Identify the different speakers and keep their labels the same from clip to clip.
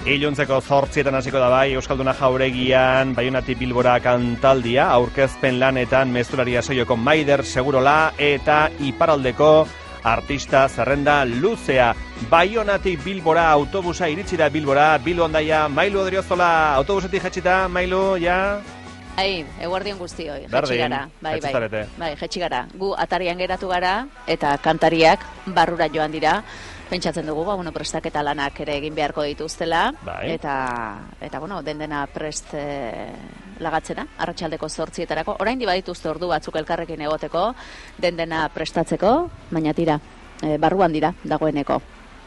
Speaker 1: Iluntzeko 8 hasiko da bai, Euskalduna Jauregian, Baionatik Bilbora kantaldia, aurkezpen lanetan mezularia saioeko Maider Segurola eta iparraldeko artista zerrenda luzea. Baionatik Bilbora autobusa iritsi da Bilbora, Bilbo Ondaia, Mailu Odriozola, autobusetik jaitsita, Mailu, ja?
Speaker 2: Eguerdion guztioi,
Speaker 1: jaitsi
Speaker 2: gara.
Speaker 1: Bai,
Speaker 2: jaitsi gara. Gu atarian geratu gara eta kantariak barrura joan dira. Pentsatzen dugu, prestaketa lanak ere egin beharko dituztela,
Speaker 1: bai.
Speaker 2: eta dena prest lagatzena, arratsaldeko 8etarako. Orain dituzte ordu batzuk elkarrekin egoteko, dena prestatzeko, baina tira, barruan dira dagoeneko.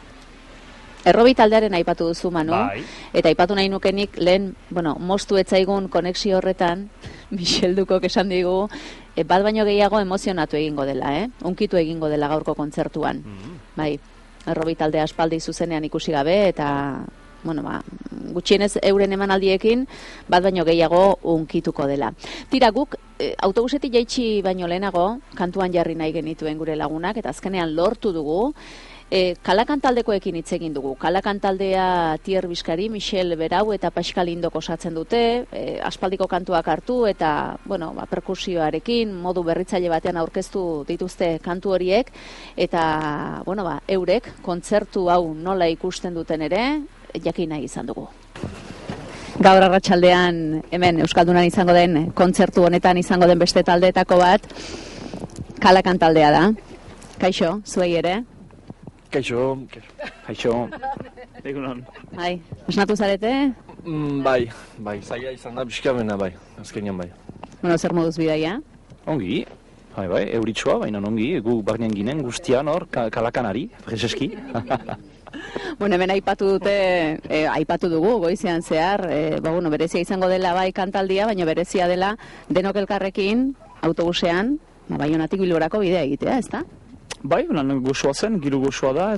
Speaker 2: Errobi taldearen aipatu duzu, Manu,
Speaker 1: bai.
Speaker 2: Eta aipatu nahi nukenik lehen, moztu etzaigun konexio horretan, Michel Dukok esan digu, bat baino gehiago emozionatu egingo dela, unkitu egingo dela gaurko kontzertuan. Bai. Errobi taldea aspaldi zuzenean ikusi gabe eta gutxienez euren emanaldiekin bat baino gehiago unkituko dela. Tira, guk autobusetik jaitsi baino lehenago kantuan jarri nahi genituen gure lagunak eta azkenean lortu dugu. Kalakan taldekoekin hitz egin dugu. Kalakan taldea Tier Bizkari, Michel Berau eta Pascal Indok osatzen dute, aspaldiko kantuak hartu eta, perkusioarekin, modu berritzaile batean aurkeztu dituzte kantu horiek, eta, eurek, kontzertu hau nola ikusten duten ere, jakin nahi izan dugu. Gaur arratsaldean hemen Euskaldunan izango den, kontzertu honetan izango den beste taldeetako bat, Kalakan taldea da. Kaixo, zuei ere?
Speaker 3: Kaixo.
Speaker 4: Egunon.
Speaker 2: Bai, esnatu zarete?
Speaker 3: Bai, zaila izan da bizkamena bai, azkenean bai.
Speaker 2: Zer moduz bidaia?
Speaker 4: Ongi, bai, euritsua, baina ongi, gu barnean ginen guztian hor, kalakanari, prezeski.
Speaker 2: Hemen aipatu dugu, goizean zehar, berezia izango dela bai kantaldia, baina berezia dela denok elkarrekin, autobusean, Baionatik Bilborako bidea egitea, ezta?
Speaker 4: Bai, gozoa zen, giru gozoa da,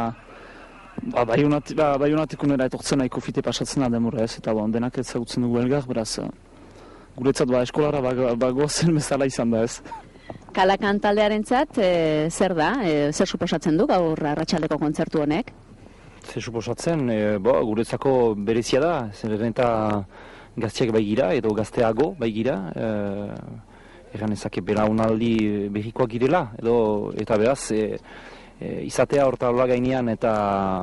Speaker 4: eta Baionatik unera etortzen nahiko fite pasatzen da demurra ez, eta denak ezagutzen dugu elgar, beraz, guretzat eskolara gozen bezala izan da ez.
Speaker 2: Kalakan taldearentzat, zer da? Zer suposatzen du gaur arratsaldeko kontzertu honek?
Speaker 4: Zer suposatzen, guretzako berezia da, zer eta gazteak baigira, edo gazteago baigira, egan ezake belaunaldi behikoak girela, eta beraz, izatea hortaloa gainean eta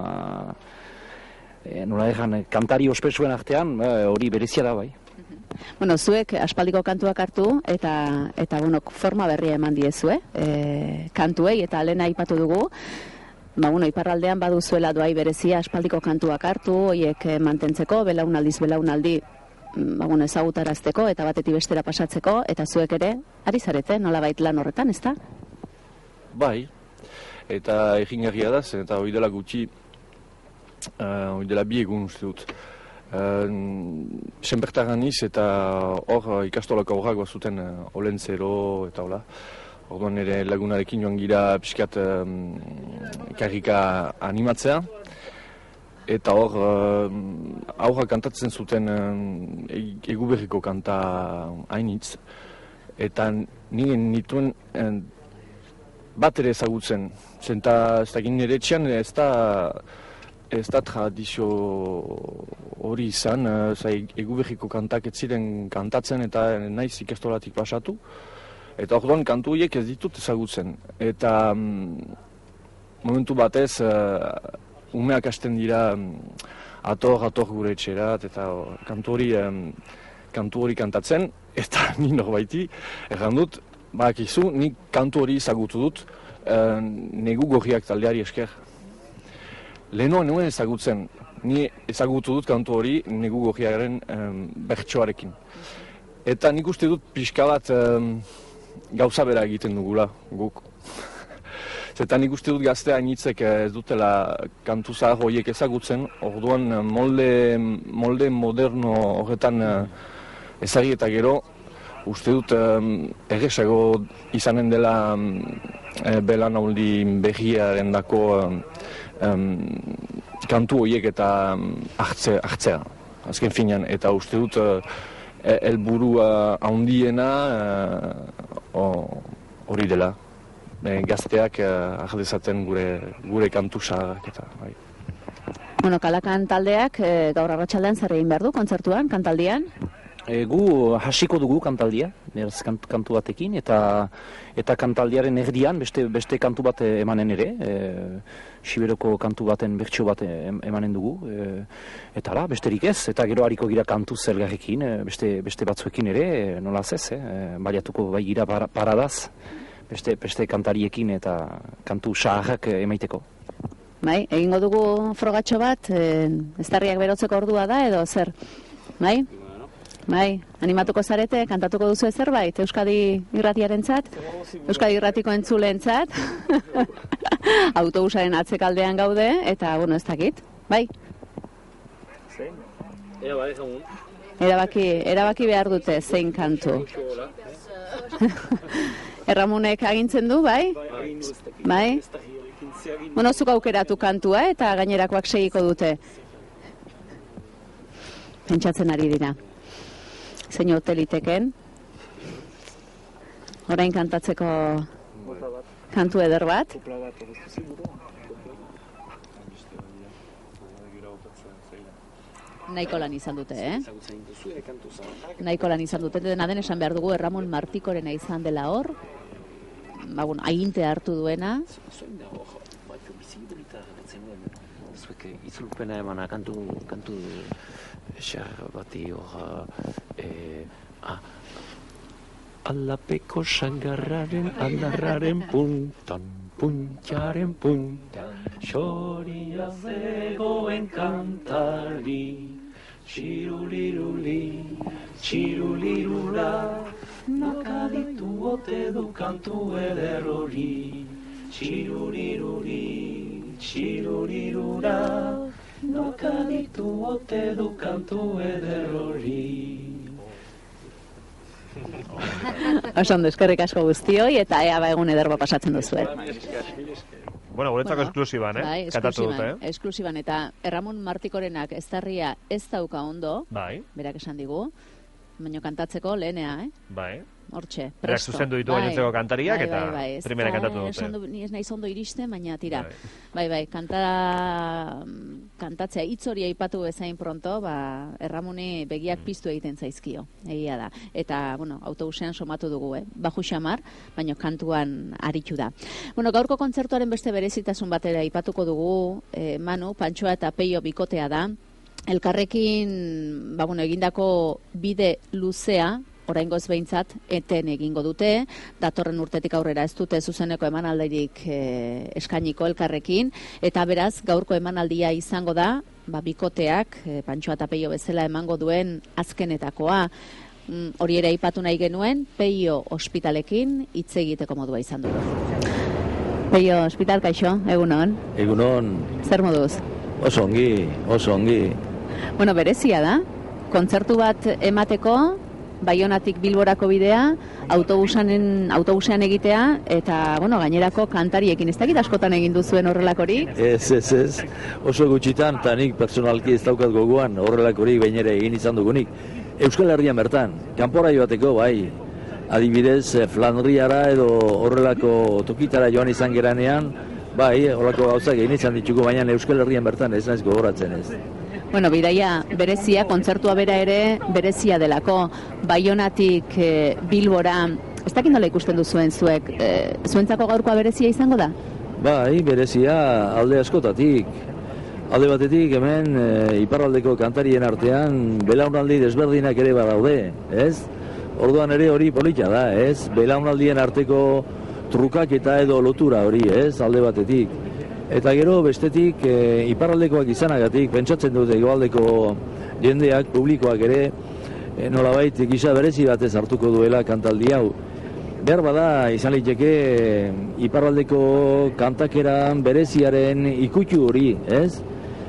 Speaker 4: kantari ospetsuen artean, hori berezia da bai.
Speaker 2: Zuek aspaldiko kantuak hartu eta forma berria eman diezue, kantuei eta lehen aipatu dugu, iparraldean baduzuela doai berezia aspaldiko kantuak hartu, horiek mantentzeko, belaunaldi, ezagutarazteko eta batetik bestera pasatzeko, eta zuek ere, ari zarete, nolabait lan horretan, ezta?
Speaker 3: Bai, eta egingarria da, zen eta hori dela gutxi, hori dela bi egun uste dut. Senpertaran iz eta hor ikastolako horrak bazuten Olentzero eta hola. Orduan ere lagunarekin joan gira pixkat karrika animatzea. Eta hor, aurra kantatzen zuten eguberriko kanta hainitz. Eta nituen bat ere ezagutzen. Zenta ez da nire etxean ez da tradizio hori izan. Eguberriko kantak ez ziren kantatzen eta naiz ikastolatik pasatu. Eta orduan kantu horiek ez ditut ezagutzen. Eta momentu batez umeak hasten dira ator gure etxerat eta kantu hori kantatzen, eta ni norbaiti erran dut, badakizu, nik kantu hori ezagutu dut Negu Gorriak taldeari esker. Lehenoa nuen ezagutzen, ni ezagutu dut kantu hori Negu Gorriaren bertsoarekin. Eta nik uste dut pixka bat gauza bera egiten dugula guk. Eta nik uste dut gaztea hainitzek ez dutela kantu zahar horiek ezagutzen, orduan molde moderno horretan ezagri eta gero, uste dut erresago izanen dela belaunaldi berriaren dako kantu horiek eta hartzea, azken finean, eta uste dut helburua handiena hori dela. Gazteak ahal dezaten gure kantu zaharrak eta bai.
Speaker 2: Bueno, Kalakan taldeak gaur arratsaldean zer egin behar du kontzertuan, kantaldian?
Speaker 4: Gu hasiko dugu kantaldia, beraz kantu batekin, eta kantaldiaren erdian beste kantu bat emanen ere, Siberoko kantu baten bertsio bat emanen dugu, eta la, besterik ez, eta gero hariko gira kantu zelgarrekin, beste batzuekin ere, nola ez, baliatuko bai gira paradaz, beste kantariekin eta kantu saharrak emaiteko.
Speaker 2: Bai, egingo dugu frogatxo bat, eztarriak berotzeko ordua da, edo zer? Bai? Bai, animatuko zarete, kantatuko duzu zerbait, Euskadi Irratiarentzat, Euskadi Irratiko entzulentzat, autobusaren atzekaldean gaude, eta, bueno, ez dakit, bai? Erabaki behar dute, zein kantu. Erramunek agintzen du, bai? Bai? Bueno, zuk aukeratu kantua, eta gainerakoak segiko dute. Pentsatzen ari dira. Zein hoteliteken, orain kantatzeko kantu eder bat. Nahiko lan izan dute, Nahiko lan izan dute, dena den esan behar dugu Erramon Martikorena izan dela hor, aginte hartu duena.
Speaker 5: Itzulpena emana kantu xar bati hor alapeko sangarraren aldarraren puntan puntxaren puntan xoria zegoen kantari txiruliruli txirulirula nakaditu ote du kantu eder hori txiruliruli txirurirura nokaditu ote du kantu eder hori.
Speaker 2: Oso ondo, eskerrik asko guztioi, eta ea egun ederba pasatzen duzuen.
Speaker 1: Bueno, guretzako esklusiban,
Speaker 2: Bai,
Speaker 1: kantatu dute,
Speaker 2: esklusiban, eta Erramon Martikorenak eztarria ez dauka ondo,
Speaker 1: bai,
Speaker 2: berak esan digu, baina kantatzeko lehenea,
Speaker 1: bai.
Speaker 2: Hortxe,
Speaker 1: Berak
Speaker 2: presto.
Speaker 1: zuzendu ditu gainontzeko kantariak, eta
Speaker 2: bai.
Speaker 1: primera kantatu dute.
Speaker 2: Ni ez naiz ondo iristen, baina tira. Bai, kantatzea hitz hori aipatu bezain pronto, Erramuni begiak piztu egiten zaizkio, egia da. Eta, bueno, autobusean somatu dugu, baju xamar, baina kantuan aritu da. Bueno, gaurko kontzertuaren beste berezitasun batera aipatuko dugu, Manu, Pantxoa eta Peio bikotea da. Elkarrekin, egindako bide luzea, oraingoz behintzat eten egingo dute, datorren urtetik aurrera ez dute zuzeneko emanaldirik eskainiko elkarrekin, eta beraz gaurko emanaldia izango da, bikoteak, Pantxoa eta Peio bezala emango duen azkenetakoa. Hori ere aipatu nahi genuen, Peio ospitalekin hitz egiteko modua izan dugu. Peio ospital, kaixo, egunon?
Speaker 6: Egunon.
Speaker 2: Zer moduz?
Speaker 6: Oso ongi, oso ongi.
Speaker 2: Bueno, berezia da, kontzertu bat emateko, Baionatik Bilborako bidea, autobusean egitea, eta, gainerako kantariekin. Ez dakit askotan egin duzuen horrelakori?
Speaker 6: Ez. Oso gutxitan, eta nik personalki ez daukat gogoan horrelakori bainere egin izan dugunik. Euskal Herrian bertan, kanpora joateko, bai. Adibidez, Flandriara edo horrelako tokitara joan izan geranean, bai, horrelako gauzak egin izan ditugu, baina Euskal Herrian bertan ez naiz gogoratzen ez.
Speaker 2: Bueno, bidaia berezia, kontzertua bera ere berezia delako, Baionatik Bilbora, ez dakit nola ikusten duzuen zuek, zuentzako gaurkoa berezia izango da?
Speaker 6: Bai, berezia alde askotatik. Alde batetik hemen iparraldeko kantarien artean belaunaldi desberdinak ere badaude, ez? Orduan ere hori polita da, ez? Belaunaldien arteko trukak eta edo lotura hori, ez? Alde batetik. Eta gero bestetik iparraldekoak izanagatik, pentsatzen dute egoaldeko jendeak, publikoak ere, nolabait gisa berezi batez hartuko duela kantaldi hau. Behar bada izan liteke iparraldeko kantakeran bereziaren ikutu hori, ez?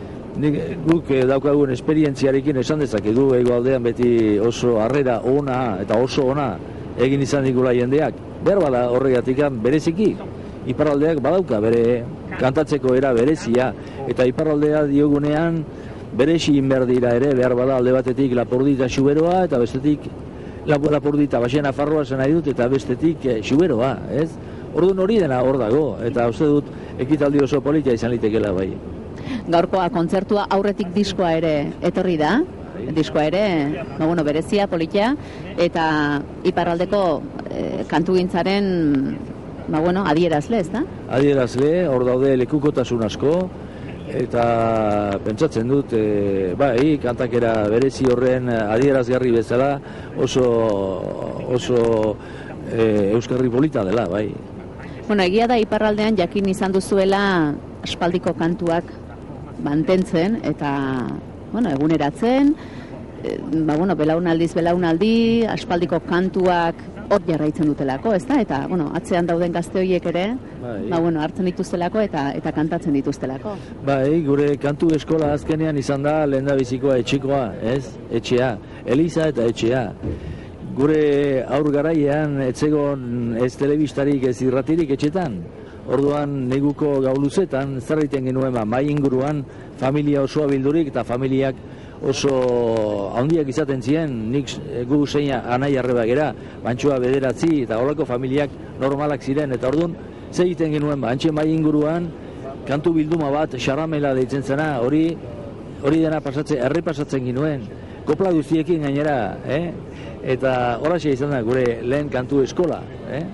Speaker 6: Guk daukagun esperientziarekin esan dezakegu egoaldean beti oso harrera ona eta oso ona egin izan digula jendeak. Behar bada horregatik bereziki. Iparraldeak badauka bere kantatzeko era berezia, eta iparraldea diogunean berezi inberdira ere, behar bada alde batetik Lapurdita Xuberoa, eta bestetik Lapurdita Baxena Farroa zen nahi dut, eta bestetik Xuberoa, ez? Orduan hori dena hor dago, eta uste dut ekitaldi oso polita izan litekela bai.
Speaker 2: Gaurkoa kontzertua aurretik diskoa ere etorri da. Diskoa ere, berezia, politia, eta iparraldeko kantugintzaren adierazle, ez da?
Speaker 6: Adierazle, hor daude lekukotasun asko, eta pentsatzen dut, kantakera berezi horren adierazgarri bezala oso euskarri polita dela, bai.
Speaker 2: Egia da iparraldean jakin izan duzuela aspaldiko kantuak mantentzen, eta eguneratzen, belaunaldi, aspaldiko kantuak hor jarraitzen dutelako, ez da? Eta, atzean dauden gazte horiek ere, hartzen dituztelako eta kantatzen dituztelako.
Speaker 6: Bai, gure kantu eskola azkenean izan da lehendabizikoa etxekoa, ez? Etxea, Eliza eta etxea. Gure aur garaian etzegon ez telebistarik ez irratirik etxetan. Orduan neguko gau luzetan, zer egiten genuen mai inguruan, familia osoa bildurik eta familiak oso handiak izaten ziren, nik gu zeina anai arreba gera, bantxoa bederatzi eta horreko familiak normalak ziren, eta orduan zer egiten genuen, antxe mai inguruan, kantu bilduma bat, xaramela deitzen zena, hori dena errepasatzen genuen, kopla guztiekin gainera, eta horraxe izan da gure lehen kantu eskola.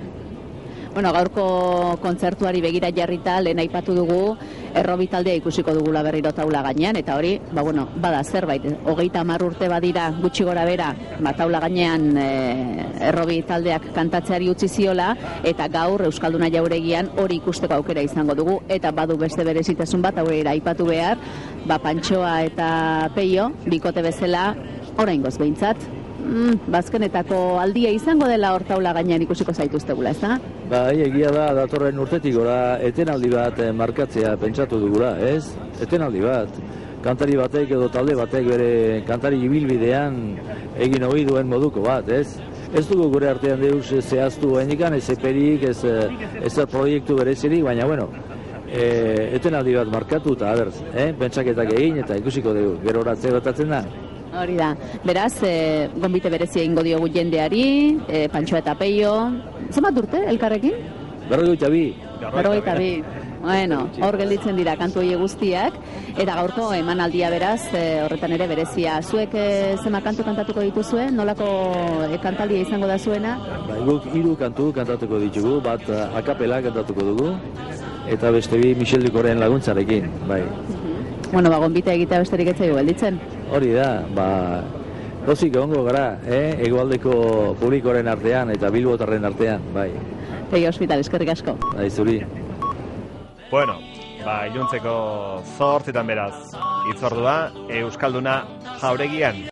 Speaker 2: Gaurko kontzertuari begira jarrita, lehen aipatu dugu, errobi taldea ikusiko dugula berriro taula gainean, eta hori, bada zerbait, 30 urte badira gutxi gora bera, taula gainean errobi taldeak kantatzeari utzi ziola, eta gaur Euskalduna Jauregian hori ikusteko aukera izango dugu, eta badu beste berezitasun bat, hori aipatu behar, Pantxoa eta Peio, bikote bezala, oraingoz behintzat, bazkenetako aldia izango dela hor taula gainean ikusiko zaituztegula, ez da?
Speaker 6: Bai, egia da, datorren urtetik gora, etenaldi bat markatzea pentsatu dugula, ez? Etenaldi bat. Kantari batek edo talde batek bere kantari ibilbidean egin ohi duen moduko bat, ez? Ez dugu gure artean deus zehaztu hainikan, ez eperik, ez proiektu berezirik, baina, etenaldi bat markatu eta, pentsaketak egin eta ikusiko dugu, gero horatzea batatzen da.
Speaker 2: Hori da. Beraz, gonbite berezia ingo diogu jendeari, Pantxoa eta Peio. Zenbat urte, elkarrekin?
Speaker 6: 42.
Speaker 2: 42. Hor gelditzen dira kantu horiek guztiak. Eta gaurko emanaldia beraz, horretan ere berezia. Zuek zenbat kantu kantatuko dituzue? Nolako kantaldia izango da zuena?
Speaker 6: Guk 3 kantu kantatuko ditugu, bat akapela kantatuko dugu, eta beste bi Michel Dukoren laguntzarekin, bai.
Speaker 2: Gonbita egitea besterik ez zaigu gelditzen.
Speaker 6: Hori da, dozik egongo gara, hegoaldeko publikoren artean eta bilbotarren artean, bai.
Speaker 2: Peio Hospital, eskerrik asko.
Speaker 6: Bai, zuri.
Speaker 1: Iluntzeko 8 beraz, hitzordua Euskalduna Jauregian.